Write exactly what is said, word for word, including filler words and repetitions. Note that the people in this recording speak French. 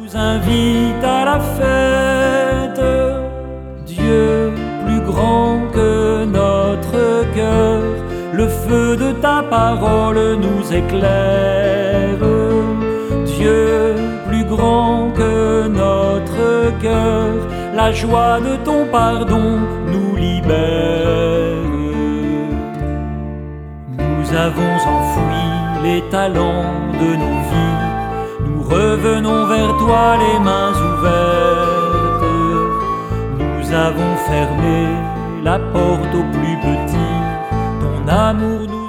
nous invite à la fête. Dieu, plus grand que notre cœur, le feu de ta parole nous éclaire. Dieu, plus grand que notre cœur, la joie de ton pardon nous libère. Nous avons enfoui les talents de nos vies, nous revenons vers toi les mains ouvertes. Nous avons fermé la porte aux plus petits, ton amour nous